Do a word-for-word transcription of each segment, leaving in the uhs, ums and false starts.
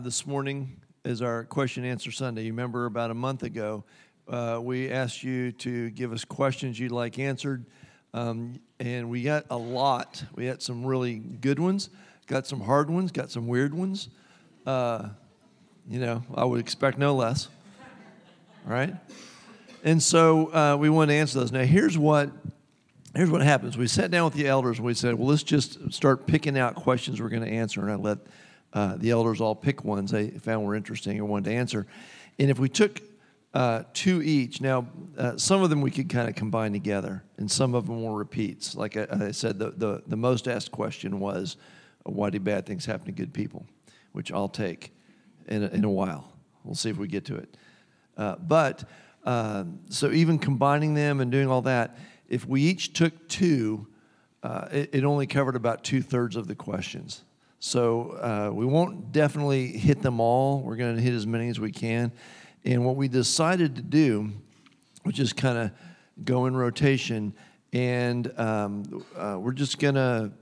This morning is our question and answer Sunday. You remember about a month ago, uh, we asked you to give us questions you'd like answered, um, and we got a lot. We had some really good ones, got some hard ones, got some weird ones. Uh, you know, I would expect no less, right? And so uh, we want to answer those. Now, here's what here's what happens. We sat down with the elders and we said, well, let's just start picking out questions we're going to answer, and I let Uh, the elders all pick ones they found were interesting or wanted to answer. And if we took uh, two each, now uh, some of them we could kind of combine together, and some of them were repeats. Like I, I said, the, the, the most asked question was, why do bad things happen to good people? Which I'll take in a, in a while. We'll see if we get to it. Uh, but, uh, so even combining them and doing all that, if we each took two, uh, it, it only covered about two-thirds of the questions. So uh, we won't definitely hit them all. We're going to hit as many as we can. And what we decided to do, which is kind of go in rotation, and um, uh, we're just going to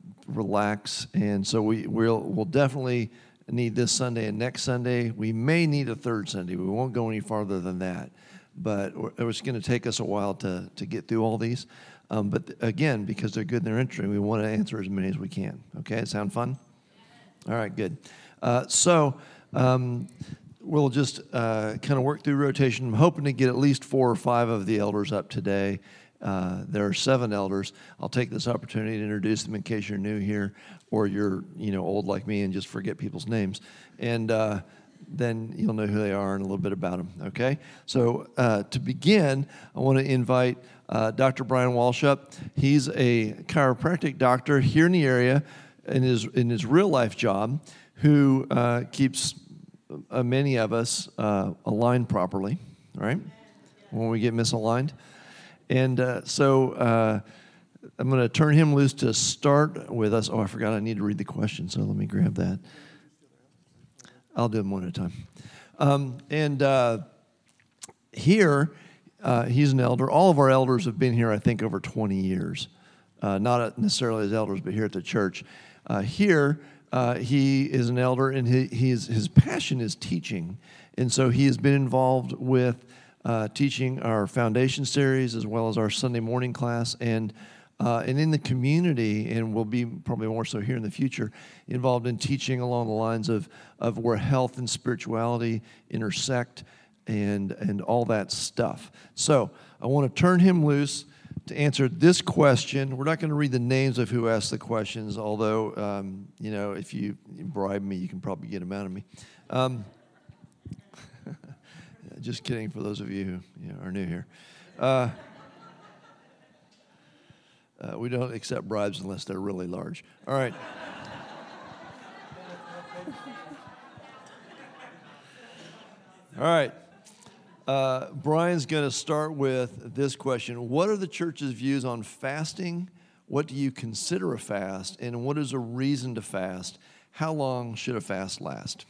relax. And so we, we'll, we'll definitely need this Sunday and next Sunday. We may need a third Sunday. We won't go any farther than that. But it's going to take us a while to, to get through all these. Um, but again, because they're good and they're interesting, we want to answer as many as we can. Okay, sound fun? All right, good. Uh, so um, we'll just uh, kind of work through rotation. I'm hoping to get at least four or five of the elders up today. Uh, there are seven elders. I'll take this opportunity to introduce them in case you're new here or you're you know old like me and just forget people's names. And uh, then you'll know who they are and a little bit about them, okay? So uh, to begin, I want to invite uh, Doctor Brian Walshup. He's a chiropractic doctor here in the area, in his in his real life job, who uh, keeps uh, many of us uh, aligned properly, right? When we get misaligned, and uh, so uh, I'm going to turn him loose to start with us. Oh, I forgot I need to read the question, so let me grab that. I'll do them one at a time. Um, and uh, here, uh, he's an elder. All of our elders have been here, I think, over twenty years. Uh, not necessarily as elders, but here at the church. Uh, here, uh, he is an elder, and he, he's, his passion is teaching. And so he has been involved with uh, teaching our foundation series as well as our Sunday morning class. And uh, and in the community, and will be probably more so here in the future, involved in teaching along the lines of, of where health and spirituality intersect and, and all that stuff. So I want to turn him loose to answer this question. We're not going to read the names of who asked the questions, although, um, you know, if you bribe me, you can probably get them out of me. Um, just kidding for those of you who you know, are new here. Uh, uh, we don't accept bribes unless they're really large. All right. All right. Uh, Brian's going to start with this question. What are the church's views on fasting? What do you consider a fast? And what is a reason to fast? How long should a fast last?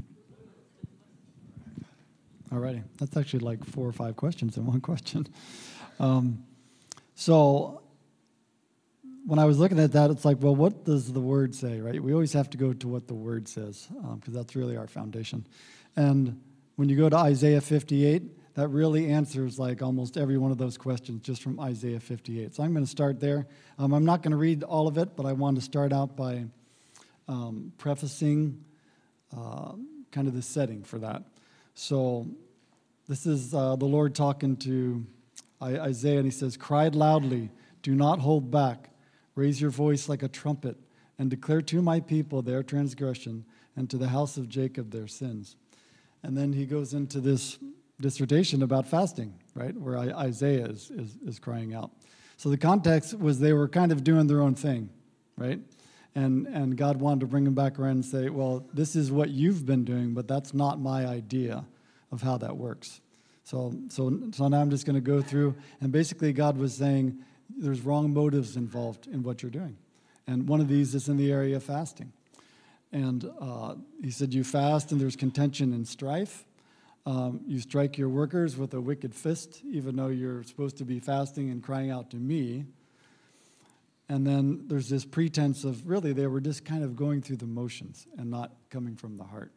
All righty. That's actually like four or five questions in one question. Um, so when I was looking at that, it's like, well, what does the Word say, right? We always have to go to what the Word says because um, that's really our foundation. And when you go to Isaiah fifty-eight, that really answers like almost every one of those questions just from Isaiah fifty-eight. So I'm going to start there. Um, I'm not going to read all of it, but I want to start out by um, prefacing uh, kind of the setting for that. So this is uh, the Lord talking to Isaiah, and he says, "Cry loudly, do not hold back. Raise your voice like a trumpet, and declare to my people their transgression, and to the house of Jacob their sins." And then he goes into this dissertation about fasting, right, where Isaiah is, is, is crying out. So the context was they were kind of doing their own thing, right? And and God wanted to bring them back around and say, well, this is what you've been doing, but that's not my idea of how that works. So so, so now I'm just going to go through, and basically God was saying there's wrong motives involved in what you're doing. And one of these is in the area of fasting. And uh, he said, you fast and there's contention and strife. Um, you strike your workers with a wicked fist, even though you're supposed to be fasting and crying out to me. And then there's this pretense of really they were just kind of going through the motions and not coming from the heart.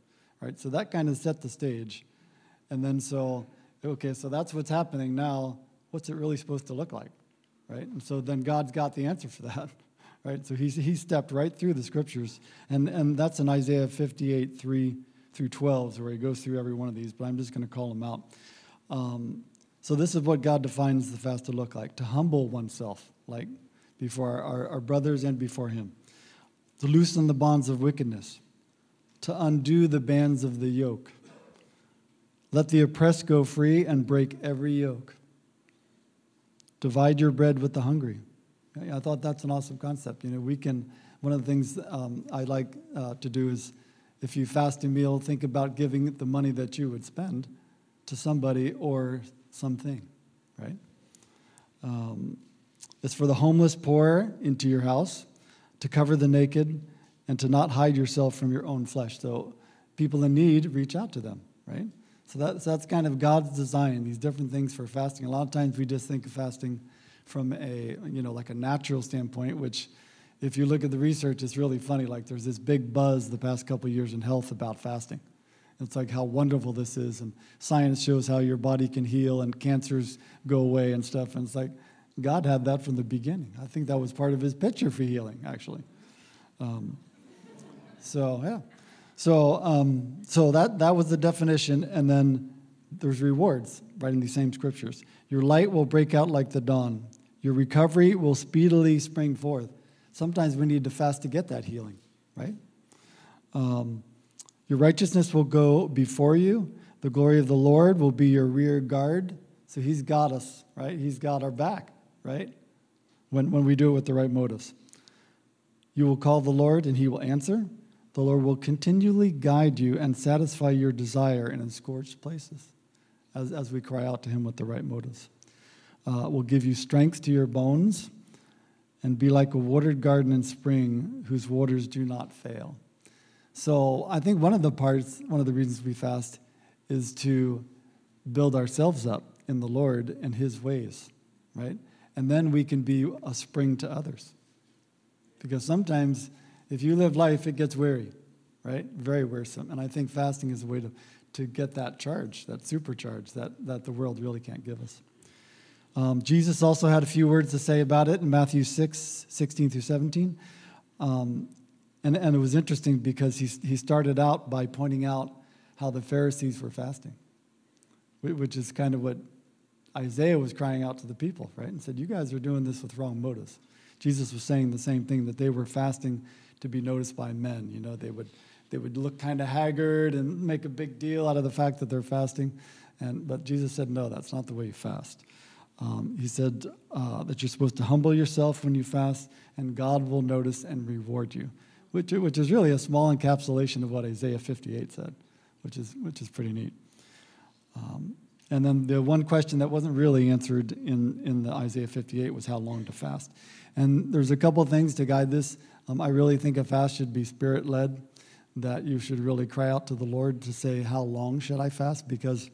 right? So that kind of set the stage. And then so, okay, so that's what's happening now. What's it really supposed to look like, right? And so then God's got the answer for that, right? So he's, he stepped right through the scriptures. And, and that's in Isaiah fifty-eight, three through twelve, where he goes through every one of these, but I'm just going to call them out. Um, so this is what God defines the fast to look like: to humble oneself, like before our, our, our brothers and before him, to loosen the bonds of wickedness, to undo the bands of the yoke, let the oppressed go free and break every yoke, divide your bread with the hungry. I thought that's an awesome concept. You know, we can, one of the things um, I like uh, to do is, if you fast a meal, think about giving the money that you would spend to somebody or something, right? Um, it's for the homeless, poor into your house, to cover the naked, and to not hide yourself from your own flesh. So people in need, reach out to them, right? So that's, that's kind of God's design, these different things for fasting. A lot of times we just think of fasting from a, you know, like a natural standpoint, which if you look at the research, it's really funny. Like there's this big buzz the past couple of years in health about fasting. It's like how wonderful this is, and science shows how your body can heal and cancers go away and stuff. And it's like God had that from the beginning. I think that was part of his picture for healing, actually. Um, so, yeah. So um, so that, that was the definition, and then there's rewards right in these same scriptures. Your light will break out like the dawn. Your recovery will speedily spring forth. Sometimes we need to fast to get that healing, right? Um, your righteousness will go before you. The glory of the Lord will be your rear guard. So he's got us, right? He's got our back, right? When, when we do it with the right motives. You will call the Lord, and he will answer. The Lord will continually guide you and satisfy your desire in scorched places as, as we cry out to him with the right motives. Uh, will give you strength to your bones and be like a watered garden in spring whose waters do not fail. So I think one of the parts, one of the reasons we fast is to build ourselves up in the Lord and his ways, right? And then we can be a spring to others. Because sometimes if you live life, it gets weary, right? Very wearisome. And I think fasting is a way to, to get that charge, that supercharge that, that the world really can't give us. Um, Jesus also had a few words to say about it in Matthew six, sixteen through seventeen. Um, and, and it was interesting because he, he started out by pointing out how the Pharisees were fasting, which is kind of what Isaiah was crying out to the people, right? And said, you guys are doing this with wrong motives. Jesus was saying the same thing, that they were fasting to be noticed by men. You know, they would they would look kind of haggard and make a big deal out of the fact that they're fasting. And but Jesus said, no, that's not the way you fast. Um, he said uh, that you're supposed to humble yourself when you fast, and God will notice and reward you, which which is really a small encapsulation of what Isaiah fifty-eight said, which is which is pretty neat. Um, and then the one question that wasn't really answered in, in the Isaiah fifty-eight was how long to fast. And there's a couple of things to guide this. Um, I really think a fast should be spirit-led, that you should really cry out to the Lord to say, how long should I fast? Because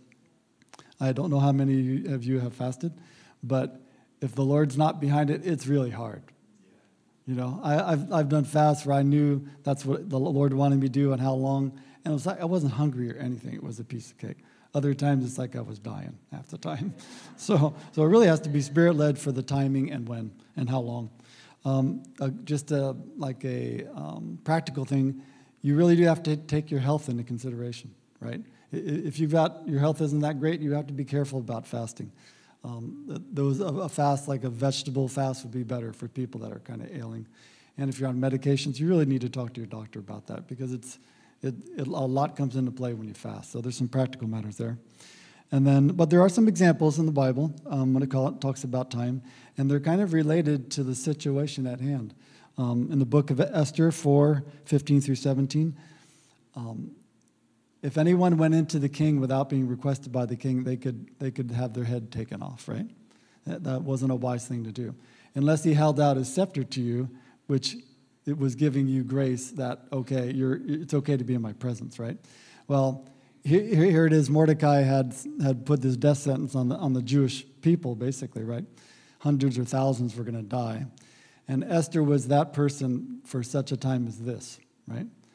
I don't know how many of you have fasted, but if the Lord's not behind it, it's really hard. You know, I, I've I've done fasts where I knew that's what the Lord wanted me to do and how long, and it was like I wasn't hungry or anything. It was a piece of cake. Other times it's like I was dying half the time. So so it really has to be spirit-led for the timing and when and how long. Um, uh, just a, like a um, practical thing, you really do have to take your health into consideration, right? If you've got, your health isn't that great, you have to be careful about fasting. Um, those a fast, like a vegetable fast, would be better for people that are kind of ailing. And if you're on medications, you really need to talk to your doctor about that, because it's it, it a lot comes into play when you fast. So there's some practical matters there. And then, but there are some examples in the Bible um, when it, call, it talks about time, and they're kind of related to the situation at hand. Um, in the book of Esther four, fifteen through seventeen, um, if anyone went into the king without being requested by the king, they could they could have their head taken off, right? That, that wasn't a wise thing to do. Unless he held out his scepter to you, which it was giving you grace that, okay, you're it's okay to be in my presence, right? Well, here, here it is. Mordecai had had put this death sentence on the on the Jewish people, basically, right? Hundreds or thousands were going to die. And Esther was that person for such a time as this, right?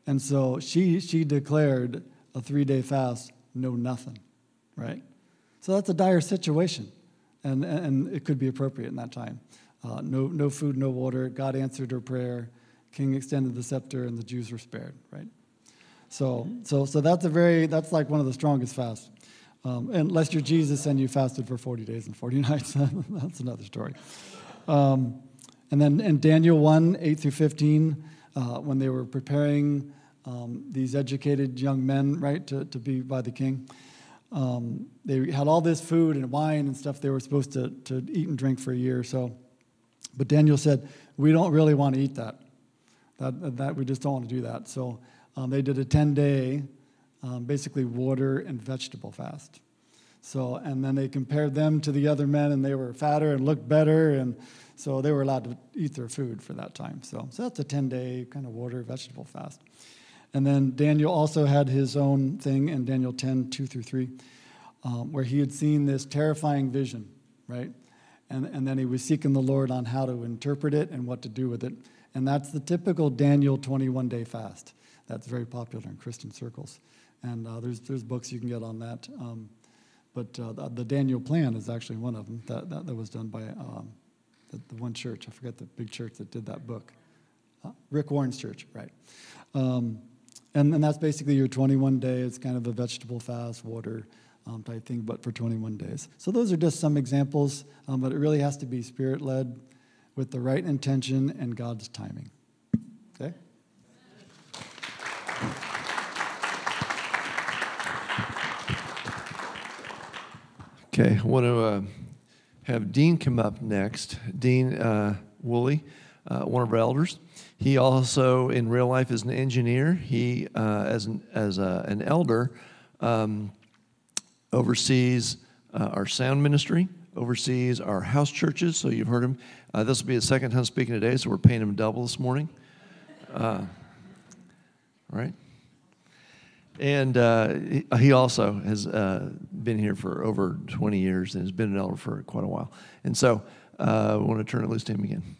And so she she declared a three-day fast, no nothing, right? So that's a dire situation, and, and it could be appropriate in that time. Uh, no, no food, no water. God answered her prayer. King extended the scepter, and the Jews were spared, right? So, so, so that's a very that's like one of the strongest fasts. Um, unless you're Jesus and you fasted for forty days and forty nights, that's another story. Um, and then in Daniel one, eight through fifteen, uh, when they were preparing um, these educated young men, right, to, to be by the king, um, they had all this food and wine and stuff they were supposed to, to eat and drink for a year or so. But Daniel said, we don't really want to eat that. That, that we just don't want to do that. So um, they did a ten-day Um, basically water and vegetable fast. So, and then they compared them to the other men, and they were fatter and looked better, and so they were allowed to eat their food for that time. So, so that's a ten-day kind of water vegetable fast. And then Daniel also had his own thing in Daniel ten, two through three, um, where he had seen this terrifying vision, right? And, and then he was seeking the Lord on how to interpret it and what to do with it. And that's the typical Daniel twenty-one-day fast. That's very popular in Christian circles. And uh, there's there's books you can get on that. Um, but uh, the, the Daniel Plan is actually one of them that, that, that was done by um, the, the one church. I forget the big church that did that book. Uh, Rick Warren's church, right. Um, and, and that's basically your twenty-one day. It's kind of a vegetable fast, water um, type thing, but for twenty-one days. So those are just some examples, um, but it really has to be Spirit-led with the right intention and God's timing. Okay? Okay, I want to uh, have Dean come up next. Dean uh, Woolley, uh, one of our elders. He also, in real life, is an engineer. He, uh, as an, as a, an elder, um, oversees uh, our sound ministry, oversees our house churches. So you've heard him. Uh, this will be his second time speaking today, so we're paying him double this morning. Uh, all right. And uh, he also has uh, been here for over twenty years and has been an elder for quite a while. And so uh, I want to turn it loose to him again.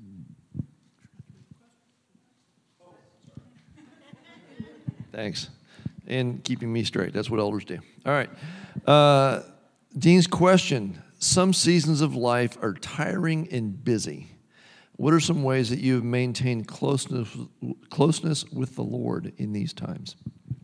Thanks. And keeping me straight. That's what elders do. All right. Uh, Dean's question. Some seasons of life are tiring and busy. What are some ways that you have maintained closeness, closeness with the Lord in these times?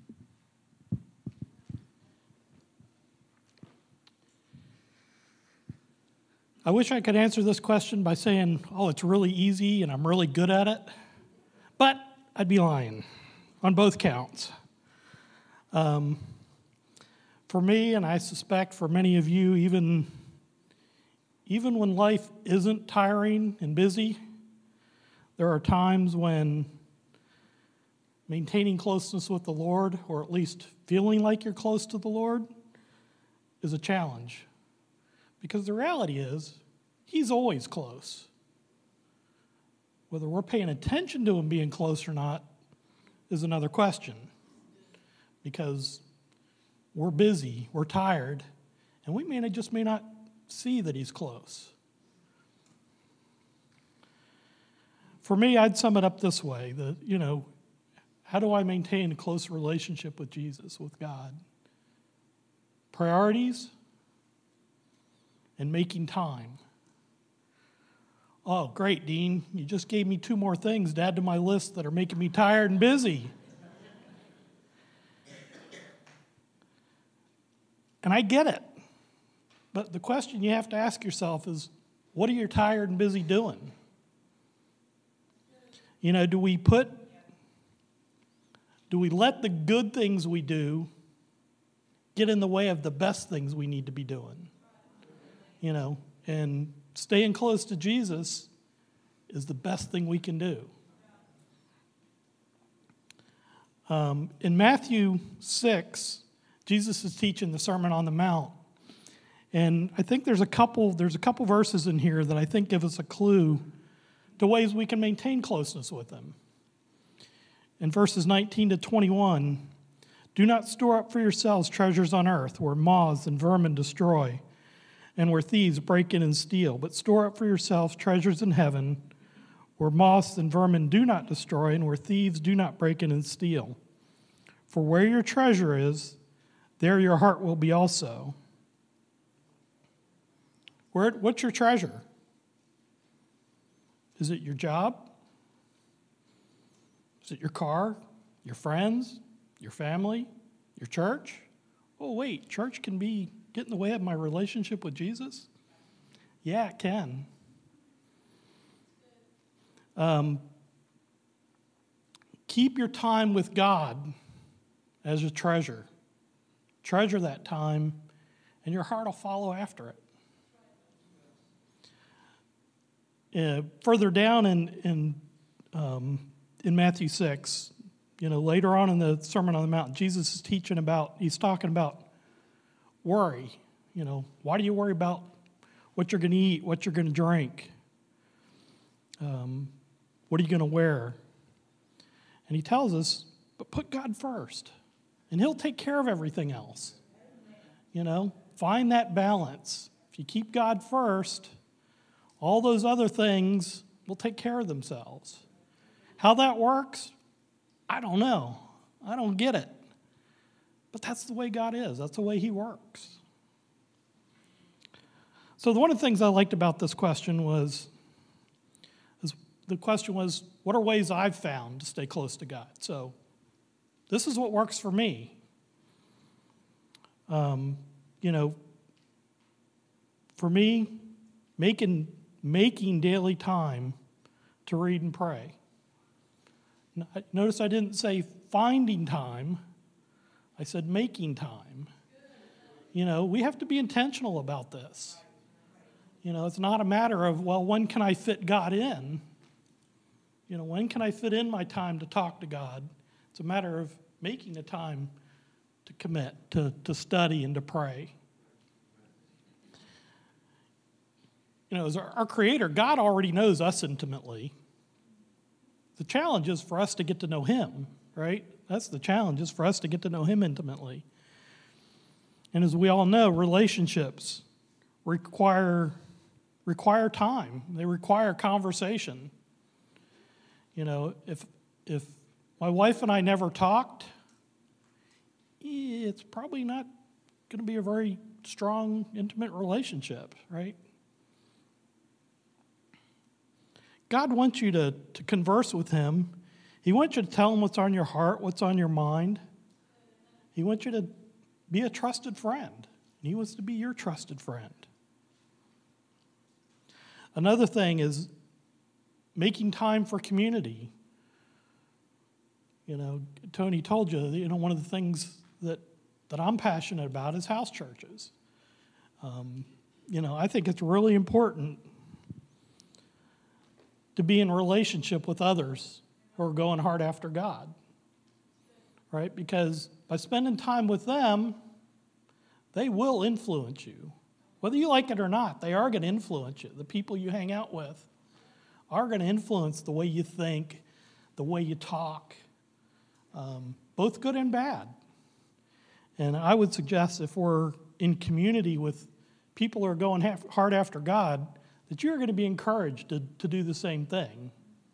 I wish I could answer this question by saying, oh, it's really easy and I'm really good at it. But I'd be lying on both counts. Um, for me, and I suspect for many of you, even, even when life isn't tiring and busy, there are times when maintaining closeness with the Lord, or at least feeling like you're close to the Lord, is a challenge. Because the reality is, he's always close. Whether we're paying attention to him being close or not is another question. Because we're busy, we're tired, and we may not, just may not see that he's close. For me, I'd sum it up this way, that, you know, how do I maintain a close relationship with Jesus, with God? Priorities and making time. Oh, great, Dean. You just gave me two more things to add to my list that are making me tired and busy. And I get it. But the question you have to ask yourself is, what are you tired and busy doing? You know, do we put, do we let the good things we do get in the way of the best things we need to be doing? You know, and staying close to Jesus is the best thing we can do. Um, in Matthew six, Jesus is teaching the Sermon on the Mount. And I think there's a couple, there's a couple verses in here that I think give us a clue to ways we can maintain closeness with him. In verses nineteen to twenty-one, do not store up for yourselves treasures on earth where moths and vermin destroy, and where thieves break in and steal, but store up for yourselves treasures in heaven, where moths and vermin do not destroy, and where thieves do not break in and steal. For where your treasure is, there your heart will be also. Where, what's your treasure? Is it your job? Is it your car, your friends, your family, your church? Oh, wait, church can be get in the way of my relationship with Jesus? Yeah, it can. Um, keep your time with God as a treasure. Treasure that time, and your heart will follow after it. Uh, further down in in um, in Matthew six, you know, later on in the Sermon on the Mount, Jesus is teaching about. He's talking about worry. You know, why do you worry about what you're going to eat, what you're going to drink? Um, what are you going to wear? And he tells us, but put God first, and he'll take care of everything else. You know, find that balance. If you keep God first, all those other things will take care of themselves. How that works, I don't know. I don't get it. But that's the way God is. That's the way he works. So one of the things I liked about this question was, is the question was, what are ways I've found to stay close to God? So this is what works for me. Um, you know, for me, making making daily time to read and pray. Notice I didn't say finding time. I said making time. You know, we have to be intentional about this. You know, it's not a matter of, well, when can I fit God in? You know, when can I fit in my time to talk to God? It's a matter of making the time to commit, to, to study and to pray. You know, as our, our Creator, God already knows us intimately. The challenge is for us to get to know him, right? That's the challenge, is for us to get to know him intimately. And as we all know, relationships require require time. They require conversation. You know, if if my wife and I never talked, it's probably not going to be a very strong, intimate relationship, right? God wants you to, to converse with him. He wants you to tell him what's on your heart, what's on your mind. He wants you to be a trusted friend. He wants to be your trusted friend. Another thing is making time for community. You know, Tony told you, you know, one of the things that, that I'm passionate about is house churches. Um, you know, I think it's really important to be in relationship with others who are going hard after God, right? Because by spending time with them, they will influence you. Whether you like it or not, they are going to influence you. The people you hang out with are going to influence the way you think, the way you talk, um, both good and bad. And I would suggest if we're in community with people who are going half, hard after God, that you're going to be encouraged to, to do the same thing.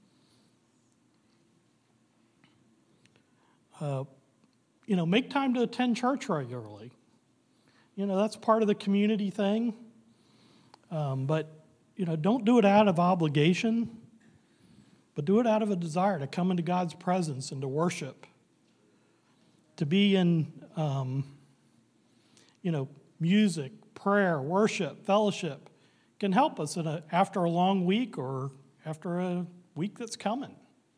Uh, you know, make time to attend church regularly. You know, that's part of the community thing. Um, but, you know, don't do it out of obligation, but do it out of a desire to come into God's presence and to worship. To be in, um, you know, music, prayer, worship, fellowship can help us in a, after a long week or after a week that's coming.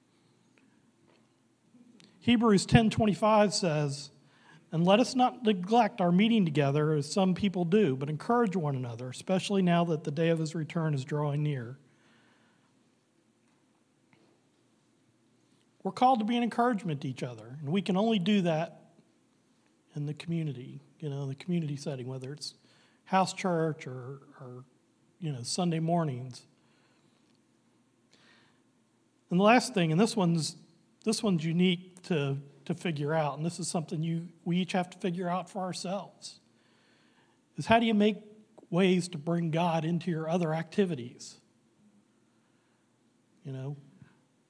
Hebrews ten twenty-five says, "And let us not neglect our meeting together as some people do, but encourage one another, especially now that the day of his return is drawing near." We're called to be an encouragement to each other, and we can only do that in the community, you know, the community setting, whether it's house church or, or you know, Sunday mornings. And the last thing, and this one's this one's unique to, to figure out, and this is something you we each have to figure out for ourselves, is how do you make ways to bring God into your other activities? You know,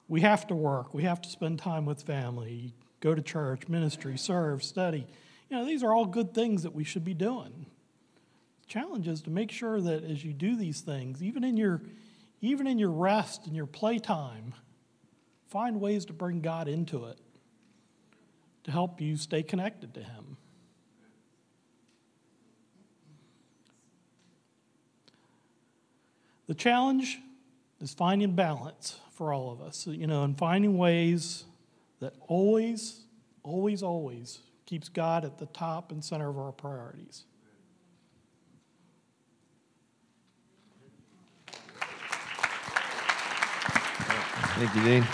We have to work. We have to spend time with family, go to church, ministry, serve, study. You know, these are all good things that we should be doing. The challenge is to make sure that as you do these things, even in your, even in your rest and your playtime, find ways to bring God into it to help you stay connected to Him. The challenge is finding balance for all of us, you know, and finding ways that always, always, always keeps God at the top and center of our priorities. Thank you, Dean.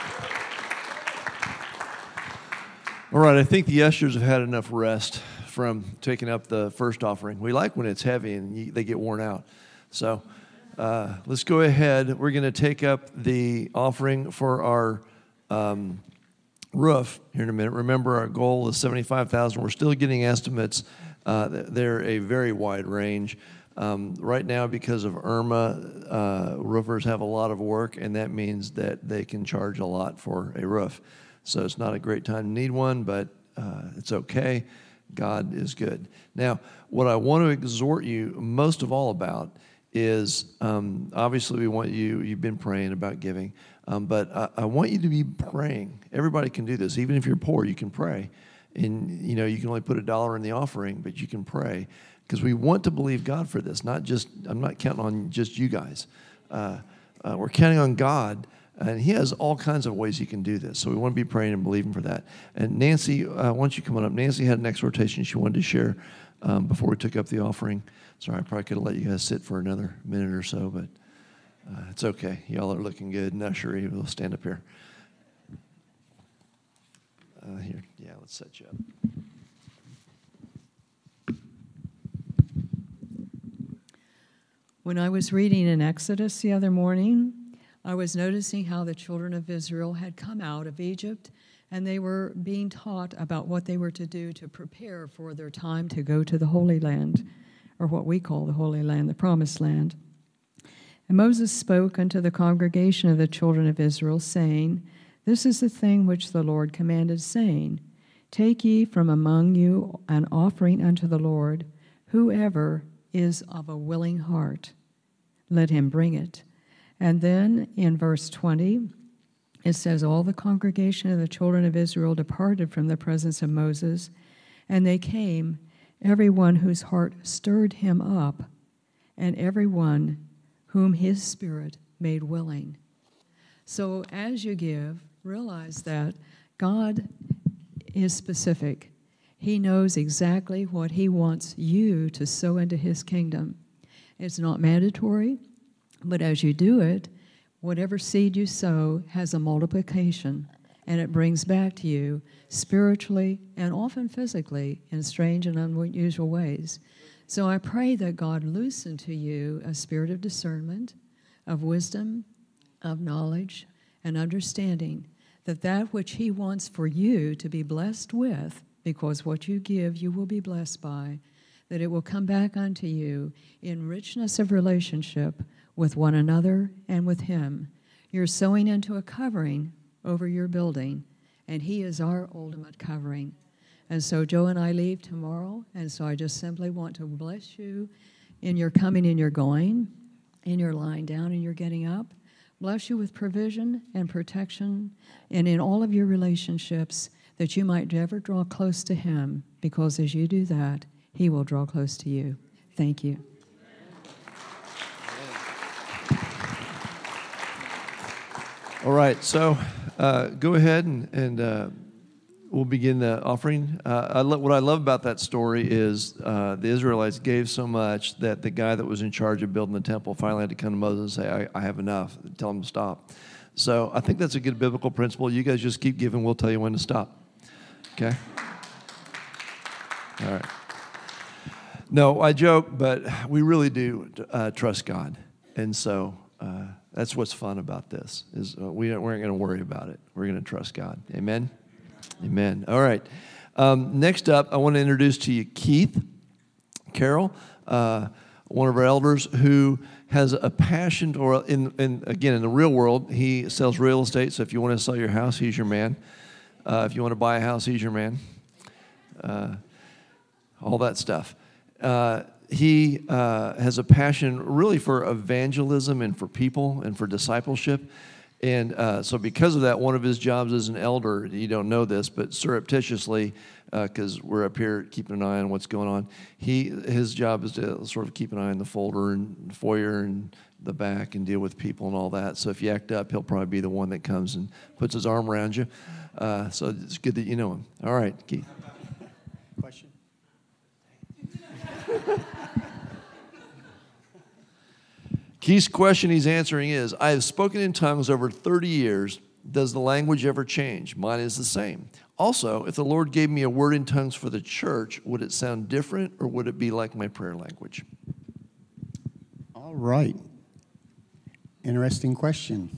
All right, I think the ushers have had enough rest from taking up the first offering. We like when it's heavy and you, they get worn out. So uh, let's go ahead. We're going to take up the offering for our um, roof here in a minute. Remember, our goal is seventy-five thousand dollars. We're still getting estimates. Uh, they're a very wide range. Um, right now, because of Irma, uh, roofers have a lot of work, and that means that they can charge a lot for a roof. So it's not a great time to need one, but uh, it's okay. God is good. Now, what I want to exhort you most of all about is, um, obviously we want you, you've been praying about giving, um, but I, I want you to be praying. Everybody can do this. Even if you're poor, you can pray. And, you know, you can only put a dollar in the offering, but you can pray. Because we want to believe God for this, not just, I'm not counting on just you guys. Uh, uh, we're counting on God, and He has all kinds of ways He can do this. So we want to be praying and believing for that. And Nancy, uh, why don't you come on up? Nancy had an exhortation she wanted to share um, before we took up the offering. Sorry, I probably could have let you guys sit for another minute or so, but uh, it's okay. Y'all are looking good. And Usher, we'll stand up here. Uh, here, yeah, let's set you up. When I was reading in Exodus the other morning, I was noticing how the children of Israel had come out of Egypt, and they were being taught about what they were to do to prepare for their time to go to the Holy Land, or what we call the Holy Land, the Promised Land. And Moses spoke unto the congregation of the children of Israel, saying, This is the thing which the Lord commanded, saying, Take ye from among you an offering unto the Lord, whoever is of a willing heart, let him bring it. And then in verse twenty, it says, All the congregation of the children of Israel departed from the presence of Moses, and they came, every one whose heart stirred him up, and every one whom his spirit made willing. So as you give, realize that God is specific. He knows exactly what He wants you to sow into His kingdom. It's not mandatory, but as you do it, whatever seed you sow has a multiplication, and it brings back to you spiritually and often physically in strange and unusual ways. So I pray that God loosen to you a spirit of discernment, of wisdom, of knowledge, and understanding, that that which He wants for you to be blessed with, because what you give, you will be blessed by, that it will come back unto you in richness of relationship with one another and with Him. You're sowing into a covering over your building, and He is our ultimate covering. And so Joe and I leave tomorrow, and so I just simply want to bless you in your coming and your going, in your lying down and your getting up. Bless you with provision and protection, and in all of your relationships, that you might ever draw close to Him, because as you do that, He will draw close to you. Thank you. All right, so uh, go ahead and, and uh, we'll begin the offering. Uh, I lo- what I love about that story is uh, the Israelites gave so much that the guy that was in charge of building the temple finally had to come to Moses and say, I, I have enough. Tell him to stop. So I think that's a good biblical principle. You guys just keep giving. We'll tell you when to stop. Okay? All right. No, I joke, but we really do uh, trust God. And so uh, that's what's fun about this, is uh, we, we aren't going to worry about it. We're going to trust God. Amen? Amen. All right. Um, next up, I want to introduce to you Keith Carroll, uh, one of our elders who has a passion, or in, in again, in the real world, he sells real estate. So if you want to sell your house, he's your man. Uh, if you want to buy a house, he's your man. Uh, all that stuff. Uh, he uh, has a passion really for evangelism and for people and for discipleship. And uh, so because of that, one of his jobs as an elder, you don't know this, but surreptitiously, because uh, we're up here keeping an eye on what's going on, he his job is to sort of keep an eye on the folder and foyer and the back and deal with people and all that. So if you act up, he'll probably be the one that comes and puts his arm around you. Uh, so it's good that you know him. All right, Keith. Question? Keith's question he's answering is, I have spoken in tongues over thirty years. Does the language ever change? Mine is the same. Also, if the Lord gave me a word in tongues for the church, would it sound different or would it be like my prayer language? All right. Interesting question.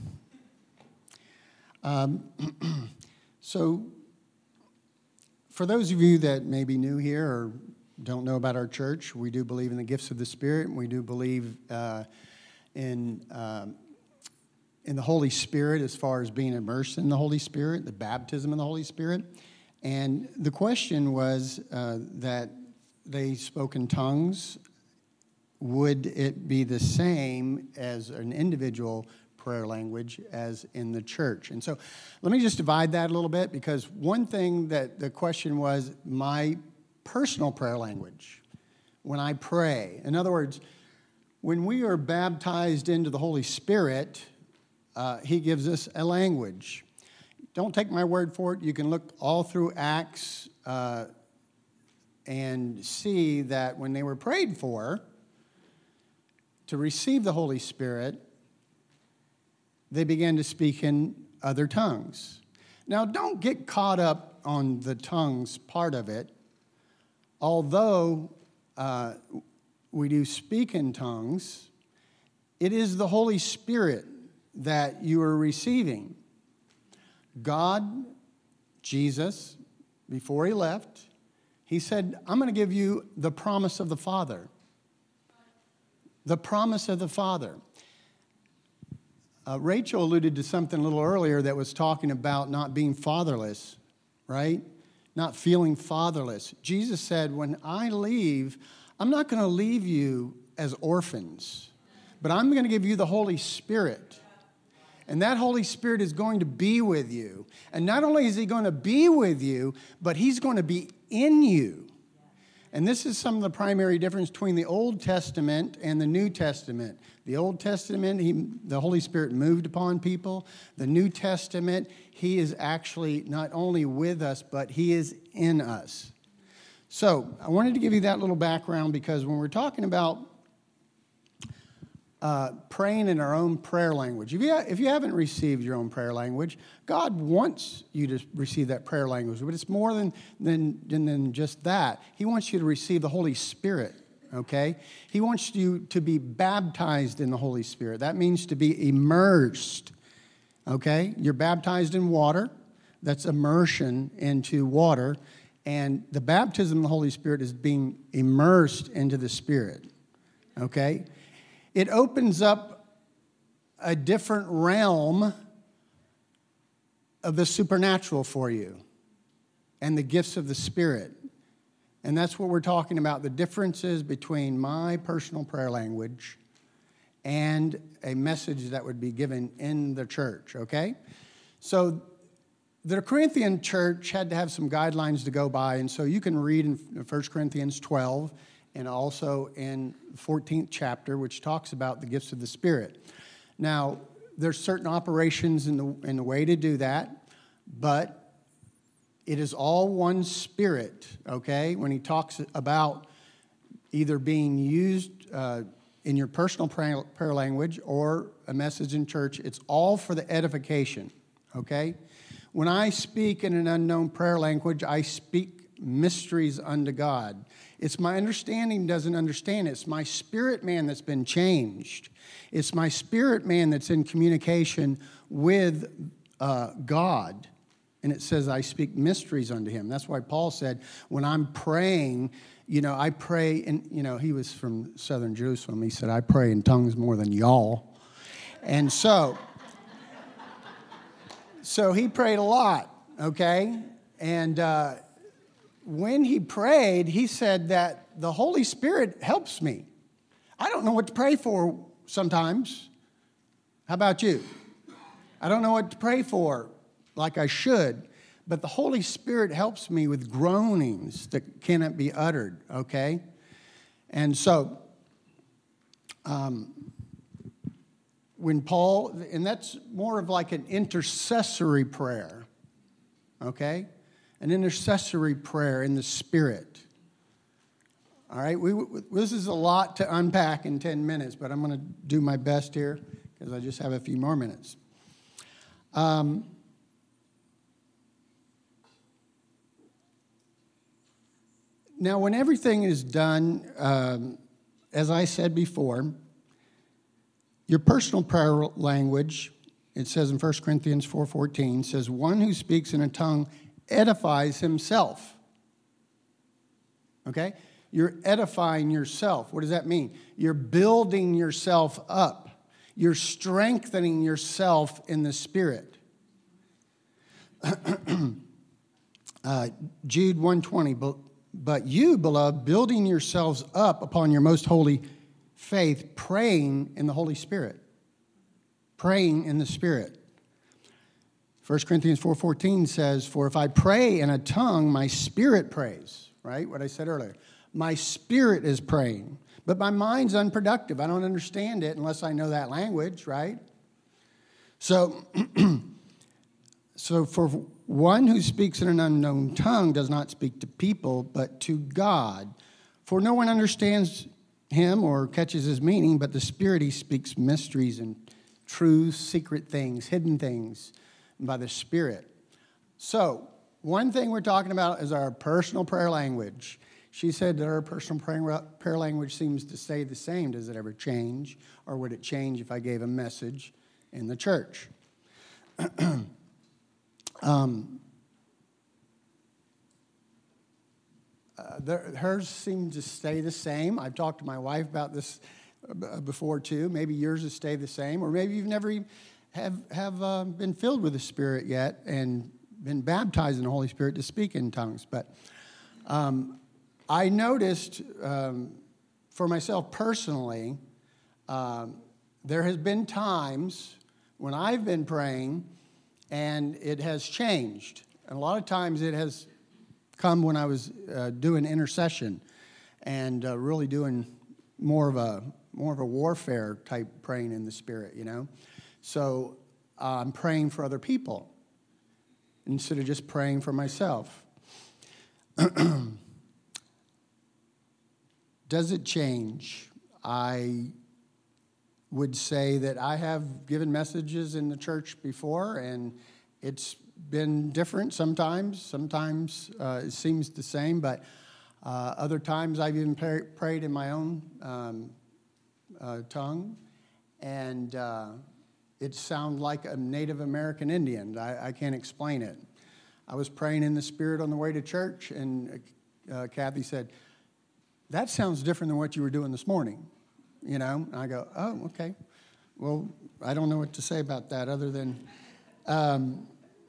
Um, so, for those of you that may be new here or don't know about our church, we do believe in the gifts of the Spirit, and we do believe uh, in um, in the Holy Spirit as far as being immersed in the Holy Spirit, the baptism in the Holy Spirit. And the question was uh, that they spoke in tongues. Would it be the same as an individual prayer language as in the church? And so let me just divide that a little bit, because one thing that the question was my personal prayer language when I pray. In other words, when we are baptized into the Holy Spirit, uh, he gives us a language. Don't take my word for it. You can look all through Acts uh, and see that when they were prayed for to receive the Holy Spirit, they began to speak in other tongues. Now, don't get caught up on the tongues part of it. Although uh, we do speak in tongues, it is the Holy Spirit that you are receiving. God, Jesus, before he left, he said, I'm going to give you the promise of the Father. The promise of the Father. Uh, Rachel alluded to something a little earlier that was talking about not being fatherless, right? Not feeling fatherless. Jesus said, when I leave, I'm not going to leave you as orphans, but I'm going to give you the Holy Spirit. And that Holy Spirit is going to be with you. And not only is he going to be with you, but he's going to be in you. And this is some of the primary difference between the Old Testament and the New Testament. The Old Testament, he, the Holy Spirit moved upon people. The New Testament, he is actually not only with us, but he is in us. So I wanted to give you that little background, because when we're talking about uh, praying in our own prayer language, if you, ha- if you haven't received your own prayer language, God wants you to receive that prayer language, but it's more than, than, than just that. He wants you to receive the Holy Spirit, okay? He wants you to be baptized in the Holy Spirit. That means to be immersed, okay? You're baptized in water. That's immersion into water. And the baptism of the Holy Spirit is being immersed into the Spirit, okay? It opens up a different realm of the supernatural for you and the gifts of the Spirit. And that's what we're talking about, the differences between my personal prayer language and a message that would be given in the church, okay? So the Corinthian church had to have some guidelines to go by, and so you can read in First Corinthians twelve and also in the fourteenth chapter, which talks about the gifts of the Spirit. Now, there's certain operations in the in the way to do that, but it is all one Spirit, okay? When he talks about either being used uh, in your personal prayer, prayer language or a message in church, it's all for the edification, okay? When I speak in an unknown prayer language, I speak mysteries unto God. It's my understanding doesn't understand it. It's my spirit man that's been changed. It's my spirit man that's in communication with uh, God. And it says, I speak mysteries unto him. That's why Paul said, when I'm praying, you know, I pray, and, you know, he was from southern Jerusalem. He said, I pray in tongues more than y'all. And so, so he prayed a lot, okay? And uh, when he prayed, he said that the Holy Spirit helps me. I don't know what to pray for sometimes. How about you? I don't know what to pray for like I should, but the Holy Spirit helps me with groanings that cannot be uttered, okay? And so, um, when Paul, and that's more of like an intercessory prayer, okay? An intercessory prayer in the Spirit. All right, we, this is a lot to unpack in ten minutes, but I'm going to do my best here because I just have a few more minutes. Um, now, when everything is done, um, as I said before, your personal prayer language, it says in First Corinthians four fourteen, says, one who speaks in a tongue edifies himself. Okay? You're edifying yourself. What does that mean? You're building yourself up. You're strengthening yourself in the Spirit. uh, Jude one twenty, but, but you, beloved, building yourselves up upon your most holy faith, praying in the Holy Spirit. Praying in the Spirit. First Corinthians four fourteen says, for if I pray in a tongue, my spirit prays. Right? What I said earlier. My spirit is praying, but my mind's unproductive. I don't understand it unless I know that language, right? So, so for one who speaks in an unknown tongue does not speak to people, but to God. For no one understands him or catches his meaning, but the Spirit, he speaks mysteries and truths, secret things, hidden things by the Spirit. So, one thing we're talking about is our personal prayer language. She said that her personal prayer language seems to stay the same. Does it ever change? Or would it change if I gave a message in the church? um, uh, there, hers seemed to stay the same. I've talked to my wife about this before too. Maybe yours has stayed the same. Or maybe you've never even have, have uh, been filled with the Spirit yet and been baptized in the Holy Spirit to speak in tongues. But um, I noticed um, for myself personally, um, there has been times when I've been praying and it has changed. And a lot of times it has come when I was uh, doing intercession and uh, really doing more of a more of a warfare type praying in the Spirit, you know. So uh, I'm praying for other people instead of just praying for myself. Does it change? I would say that I have given messages in the church before, and it's been different sometimes. Sometimes uh, it seems the same, but uh, other times I've even pray- prayed in my own um, uh, tongue, and uh, it sounded like a Native American Indian. I, I can't explain it. I was praying in the Spirit on the way to church, and uh, Kathy said, that sounds different than what you were doing this morning, you know? And I go, oh, okay. Well, I don't know what to say about that other than um,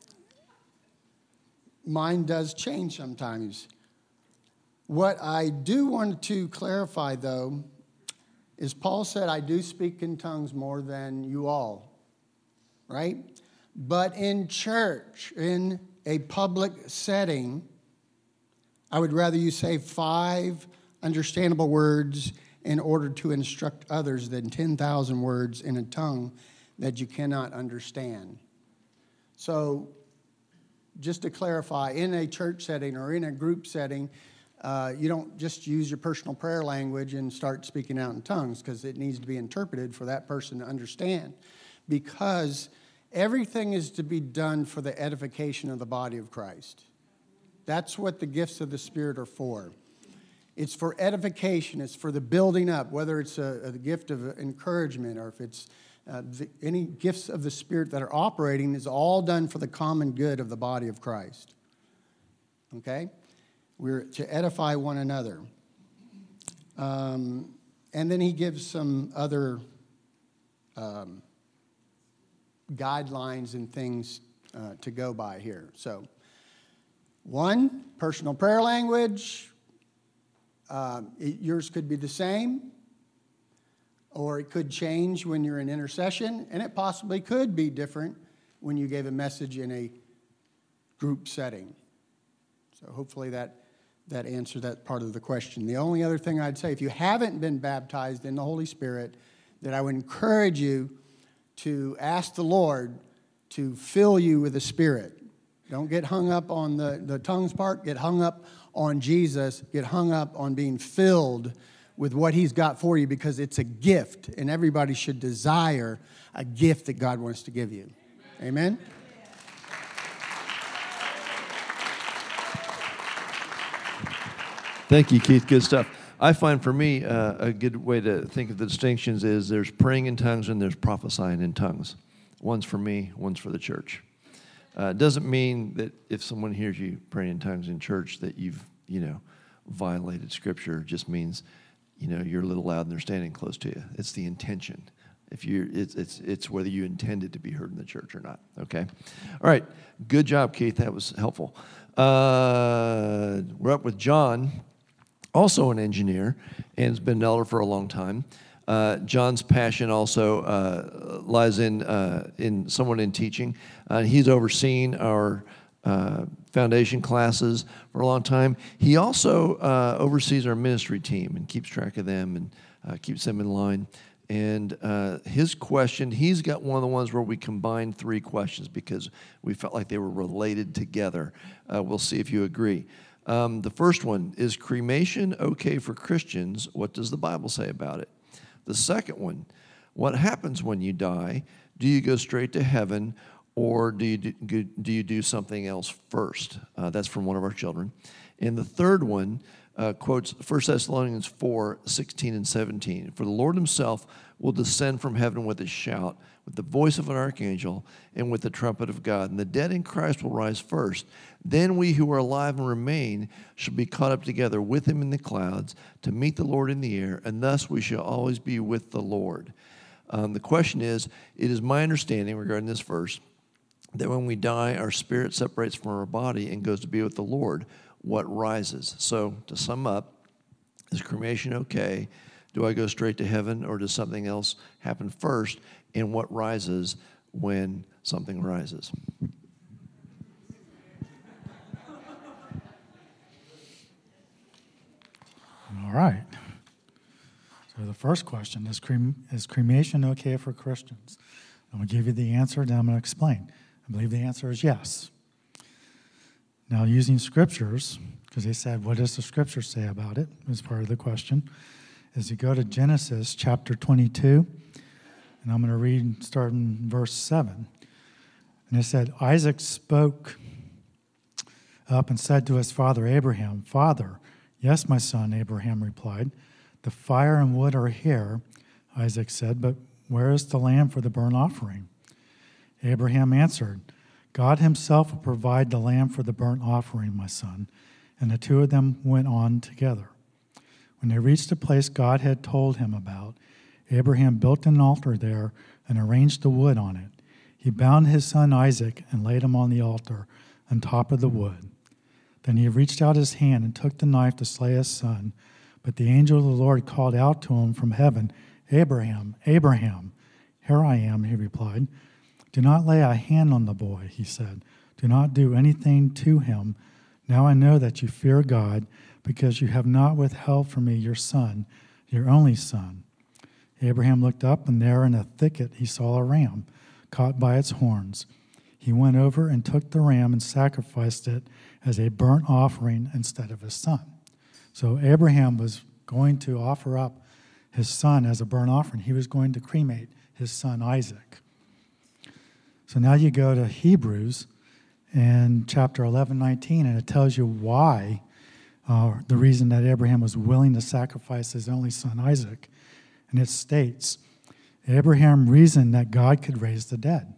mine does change sometimes. What I do want to clarify, though, is Paul said, I do speak in tongues more than you all, right? But in church, in a public setting, I would rather you say five understandable words in order to instruct others than ten thousand words in a tongue that you cannot understand. So, just to clarify, in a church setting or in a group setting, uh, you don't just use your personal prayer language and start speaking out in tongues, because it needs to be interpreted for that person to understand. Because everything is to be done for the edification of the body of Christ. That's what the gifts of the Spirit are for. It's for edification. It's for the building up, whether it's a, a gift of encouragement or if it's Uh, the, any gifts of the Spirit that are operating is all done for the common good of the body of Christ. Okay? We're to edify one another. Um, and then he gives some other um, guidelines and things uh, to go by here. So, one, personal prayer language. Um, it, yours could be the same, or it could change when you're in intercession, and it possibly could be different when you gave a message in a group setting. So hopefully that, that answered that part of the question. The only other thing I'd say, if you haven't been baptized in the Holy Spirit, that I would encourage you to ask the Lord to fill you with the Spirit. Don't get hung up on the, the tongues part. Get hung up on Jesus. Get hung up on being filled with what he's got for you, because it's a gift, and everybody should desire a gift that God wants to give you. Amen? Thank you, Keith. Good stuff. I find for me uh, a good way to think of the distinctions is there's praying in tongues and there's prophesying in tongues. One's for me, one's for the church. Uh, it doesn't mean that if someone hears you praying in tongues in church that you've, you know, violated Scripture. It just means, you know, you're a little loud and they're standing close to you. It's the intention. If you, it's it's it's whether you intended to be heard in the church or not. Okay, all right. Good job, Keith. That was helpful. Uh, we're up with John, also an engineer, and has been an elder for a long time. Uh, John's passion also uh, lies in uh, in someone in teaching. Uh, he's overseen our uh, foundation classes for a long time. He also uh, oversees our ministry team and keeps track of them and uh, keeps them in line. And uh, his question, he's got one of the ones where we combined three questions because we felt like they were related together. Uh, we'll see if you agree. Um, the first one, is cremation okay for Christians? What does the Bible say about it? The second one, what happens when you die? Do you go straight to heaven, or do you do, do, you do something else first? Uh, that's from one of our children. And the third one uh, quotes First Thessalonians four, sixteen and seventeen. For the Lord himself will descend from heaven with a shout, with the voice of an archangel, and with the trumpet of God. And the dead in Christ will rise first. Then we who are alive and remain shall be caught up together with him in the clouds to meet the Lord in the air, and thus we shall always be with the Lord. Um, the question is, it is my understanding regarding this verse that when we die, our spirit separates from our body and goes to be with the Lord. What rises? So to sum up, is cremation okay? Do I go straight to heaven, or does something else happen first? And what rises when something rises? All right. So the first question, is, crem- is cremation okay for Christians? I'm going to give you the answer, then I'm going to explain. I believe the answer is yes. Now, using scriptures, because they said, what does the scripture say about it, as part of the question, is you go to Genesis chapter twenty-two, and I'm going to read starting verse seven. And it said, Isaac spoke up and said to his father Abraham, Father, yes, my son, Abraham replied. The fire and wood are here, Isaac said, but where is the lamb for the burnt offering? Abraham answered, God himself will provide the lamb for the burnt offering, my son. And the two of them went on together. When they reached the place God had told him about, Abraham built an altar there and arranged the wood on it. He bound his son Isaac and laid him on the altar on top of the wood. Then he reached out his hand and took the knife to slay his son. But the angel of the Lord called out to him from heaven, Abraham, Abraham. Here I am, he replied. Do not lay a hand on the boy, he said. Do not do anything to him. Now I know that you fear God, because you have not withheld from me your son, your only son. Abraham looked up, and there in a thicket he saw a ram, caught by its horns. He went over and took the ram and sacrificed it as a burnt offering instead of his son. So Abraham was going to offer up his son as a burnt offering. He was going to cremate his son Isaac. So now you go to Hebrews in chapter eleven, nineteen, and it tells you why, uh, the reason that Abraham was willing to sacrifice his only son Isaac. And it states, Abraham reasoned that God could raise the dead.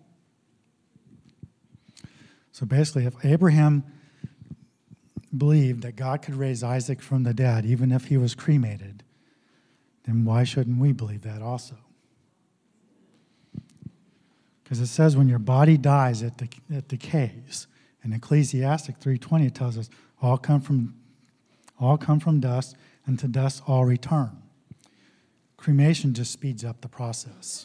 So basically, if Abraham believed that God could raise Isaac from the dead, even if he was cremated, then why shouldn't we believe that also? Because it says when your body dies, it, de- it decays. And Ecclesiastic three twenty tells us, all come from, all come from dust, and to dust all return. Cremation just speeds up the process.